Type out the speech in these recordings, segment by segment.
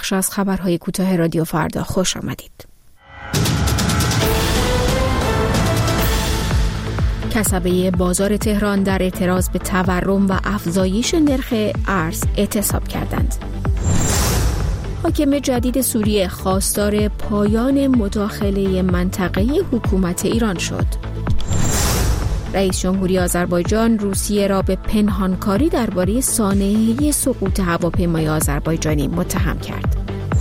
بخش از خبرهای کوتاه رادیو فردا خوش آمدید. کسبه بازار تهران در اعتراض به تورم و افزایش نرخ ارز اعتصاب کردند. حاکم جدید سوریه خواستار پایان مداخله منطقه‌ای حکومت ایران شد. رئیس جمهوری آذربایجان روسیه را به پنهانکاری درباره سانحه سقوط هواپیمای آذربایجانی متهم کرد.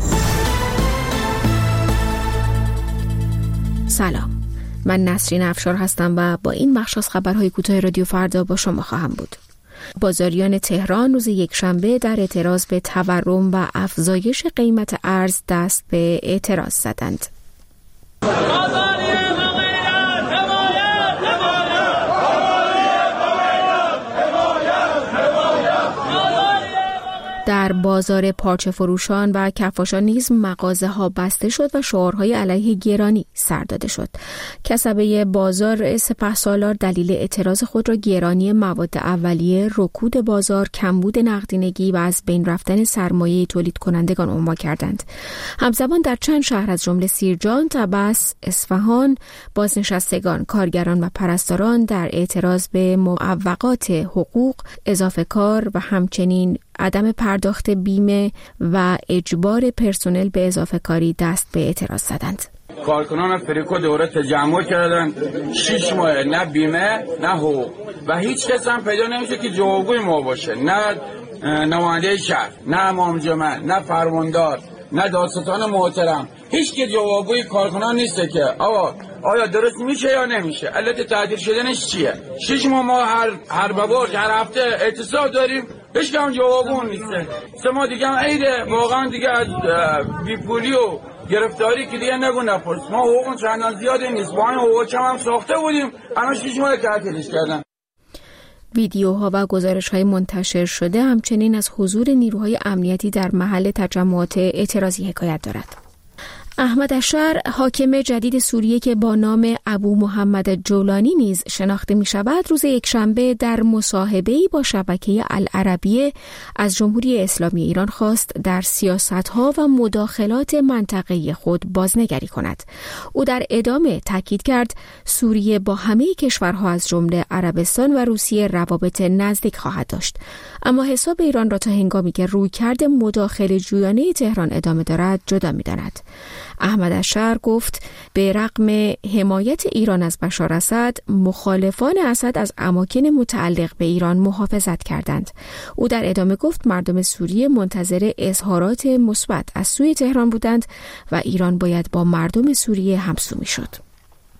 سلام، من نسرین افشار هستم و با این بخش از خبرهای کوتاه رادیو فردا با شما خواهم بود. بازاریان تهران روز یکشنبه در اعتراض به تورم و افزایش قیمت ارز دست به اعتراض زدند. در بازار پارچه فروشان و کفاشان نیز مغازه ها بسته شد و شعارهای علیه گرانی سر داده شد. کسبه بازار سپهسالار دلیل اعتراض خود را گرانی مواد اولیه، رکود بازار، کمبود نقدینگی و از بین رفتن سرمایه تولید کنندگان عنوان کردند. همزمان در چند شهر از جمله سیرجان، طبس، اصفهان، بازنشستگان، کارگران و پرستاران در اعتراض به معوقات حقوق، اضافه کار و همچنین عدم پرداخت بیمه و اجبار پرسنل به اضافه کاری دست به اعتراض زدند. کارکنان فریکو دوره تجمع کردن 6 ماه، نه بیمه نه حقوق و هیچ کس هم پیدا نمیشه که جوابگوی ما باشه، نه نماینده شهر، نه امام جمعه، نه فرماندار، نه دادستان محترم. هیچ که جوابگوی کارکنان نیست که آیا درست میشه یا نمیشه، علت تعطیل شدنش چیه. 6 ماه ما هر بابار هر هفته اعتصاب داریم، هیچ که هم جوابگو نیست. 3 ماه دیگه هم عیده، واقعا دیگه از بیپولی و گرفتاری که دیگه نگو نپرس. ما حقوق چندان زیادی نیست، با این حقوق کم هم ساخته بودیم، الان 6 ماه تعطیلش کردن. ویدیوها و گزارش‌های منتشر شده همچنین از حضور نیروهای امنیتی در محل تجمعات اعتراضی حکایت دارد. احمد اشر، حاکم جدید سوریه که با نام ابو محمد جولانی نیز شناخته می شود، روز یکشنبه در مصاحبه‌ای با شبکه العربیه از جمهوری اسلامی ایران خواست در سیاست‌ها و مداخلات منطقه‌ای خود بازنگری کند. او در ادامه تاکید کرد سوریه با همه کشورها از جمله عربستان و روسیه روابط نزدیک خواهد داشت، اما حساب ایران را تا هنگامی که رویکرد مداخله جویانه تهران ادامه دارد جدا می‌داند. احمد اشر گفت به رغم حمایت ایران از بشار اسد، مخالفان اسد از اماکن متعلق به ایران محافظت کردند. او در ادامه گفت مردم سوریه منتظر اظهارات مثبت از سوی تهران بودند و ایران باید با مردم سوریه همسو می‌شد.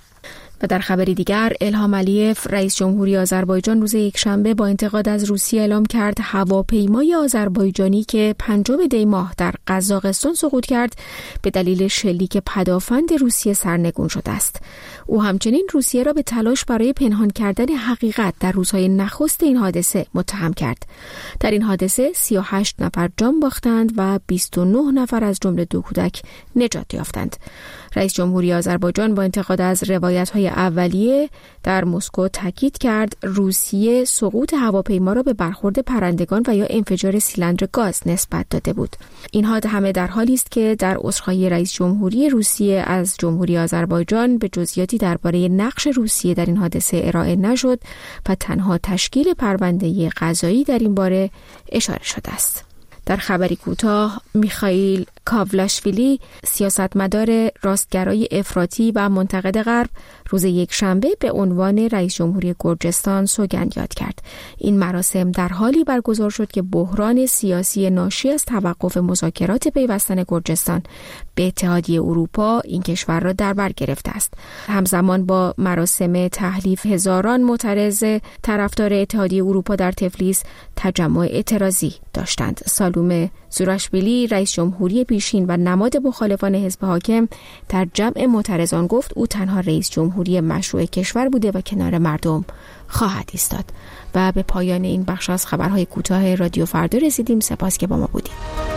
و در خبری دیگر، الهام علیف، رئیس جمهوری آذربایجان روز یکشنبه با انتقاد از روسیه اعلام کرد هواپیمای آذربایجانی که 5 دی ماه در قزاقستان سقوط کرد به دلیل شلیک پدافند روسیه سرنگون شده است. او همچنین روسیه را به تلاش برای پنهان کردن حقیقت در روزهای نخست این حادثه متهم کرد. در این حادثه 38 نفر جان باختند و 29 نفر از جمله 2 کودک نجات یافتند. رئیس جمهوری آذربایجان با انتقاد از روایت‌های اولیه در مسکو تاکید کرد روسیه سقوط هواپیما را به برخورد پرندگان و یا انفجار سیلندر گاز نسبت داده بود. اینها همه در حالی است که در عذرخواهی رئیس جمهوری روسیه از جمهوری آذربایجان به جزئیاتی درباره نقش روسیه در این حادثه ارائه نشد و تنها تشکیل پرونده قضایی در این باره اشاره شده است. در خبری کوتاه، میخائیل کاولاشویلی، سیاستمدار راستگرای افراطی و منتقد غرب، روز یکشنبه به عنوان رئیس جمهوری گرجستان سوگند یاد کرد. این مراسم در حالی برگزار شد که بحران سیاسی ناشی از توقف مذاکرات پیوستن گرجستان به اتحادیه اروپا این کشور را در بر گرفته است. همزمان با مراسم تحلیف هزاران معترض طرفدار اتحادیه اروپا در تفلیس تجمع اعتراضی داشتند. سالومه زوراشویلی، رئیس جمهوری پیشین و نماد مخالفان حزب حاکم، در جمع معترضان گفت او تنها رئیس جمهوری مشروع کشور بوده و کنار مردم خواهد ایستاد. و به پایان این بخش از خبرهای کوتاه رادیو فردا رسیدیم. سپاس که با ما بودید.